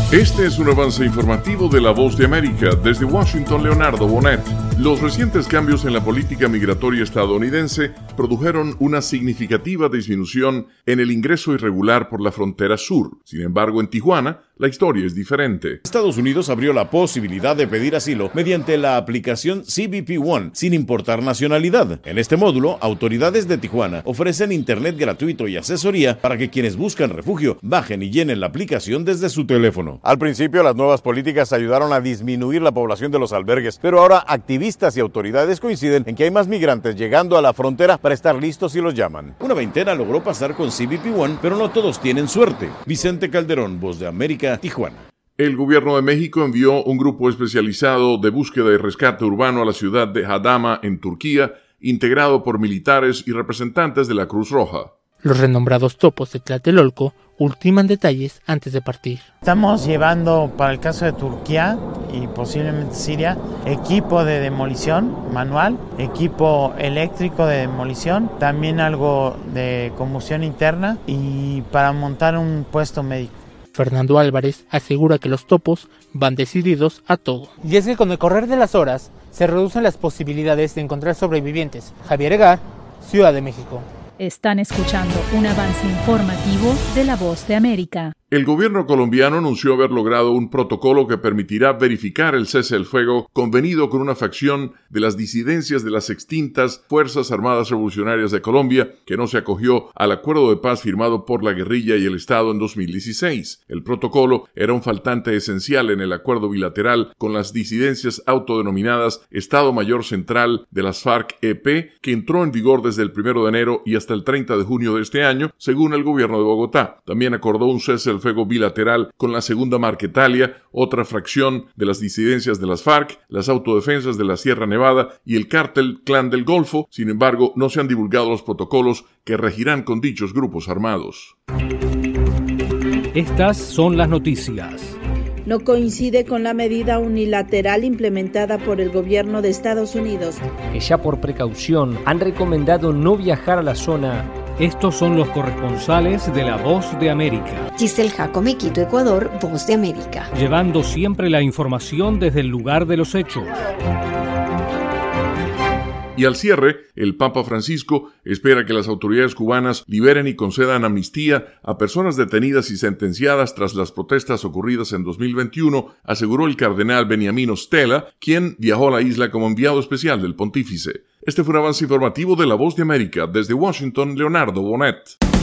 Este es un avance informativo de La Voz de América. Desde Washington, Leonardo Bonet. Los recientes cambios en la política migratoria estadounidense produjeron una significativa disminución en el ingreso irregular por la frontera sur. Sin embargo, en Tijuana, la historia es diferente. Estados Unidos abrió la posibilidad de pedir asilo mediante la aplicación CBP One, sin importar nacionalidad. En este módulo, autoridades de Tijuana ofrecen internet gratuito y asesoría para que quienes buscan refugio bajen y llenen la aplicación desde su teléfono. Al principio, las nuevas políticas ayudaron a disminuir la población de los albergues, pero ahora activistas y autoridades coinciden en que hay más migrantes llegando a la frontera para estar listos si los llaman. Una veintena logró pasar con CBP One, pero no todos tienen suerte. Vicente Calderón, Voz de América, Tijuana. El gobierno de México envió un grupo especializado de búsqueda y rescate urbano a la ciudad de Hadama, en Turquía, integrado por militares y representantes de la Cruz Roja. Los renombrados topos de Tlatelolco ultiman detalles antes de partir. Estamos llevando, para el caso de Turquía y posiblemente Siria, equipo de demolición manual, equipo eléctrico de demolición, también algo de combustión interna y para montar un puesto médico. Fernando Álvarez asegura que los topos van decididos a todo. Y es que con el correr de las horas se reducen las posibilidades de encontrar sobrevivientes. Javier Egar, Ciudad de México. Están escuchando un avance informativo de La Voz de América. El gobierno colombiano anunció haber logrado un protocolo que permitirá verificar el cese del fuego convenido con una facción de las disidencias de las extintas Fuerzas Armadas Revolucionarias de Colombia, que no se acogió al acuerdo de paz firmado por la guerrilla y el Estado en 2016. El protocolo era un faltante esencial en el acuerdo bilateral con las disidencias autodenominadas Estado Mayor Central de las FARC-EP, que entró en vigor desde el 1 de enero y hasta el 30 de junio de este año, según el gobierno de Bogotá. También acordó un cese del fuego bilateral con la Segunda Marquetalia, otra fracción de las disidencias de las FARC, las autodefensas de la Sierra Nevada y el cártel Clan del Golfo. Sin embargo, no se han divulgado los protocolos que regirán con dichos grupos armados. Estas son las noticias. No coincide con la medida unilateral implementada por el gobierno de Estados Unidos, que ya por precaución han recomendado no viajar a la zona. Estos son los corresponsales de La Voz de América. Giselle Jacome, Quito, Ecuador, Voz de América. Llevando siempre la información desde el lugar de los hechos. Y al cierre, el Papa Francisco espera que las autoridades cubanas liberen y concedan amnistía a personas detenidas y sentenciadas tras las protestas ocurridas en 2021, aseguró el cardenal Beniamino Stella, quien viajó a la isla como enviado especial del pontífice. Este fue un avance informativo de La Voz de América. Desde Washington, Leonardo Bonet.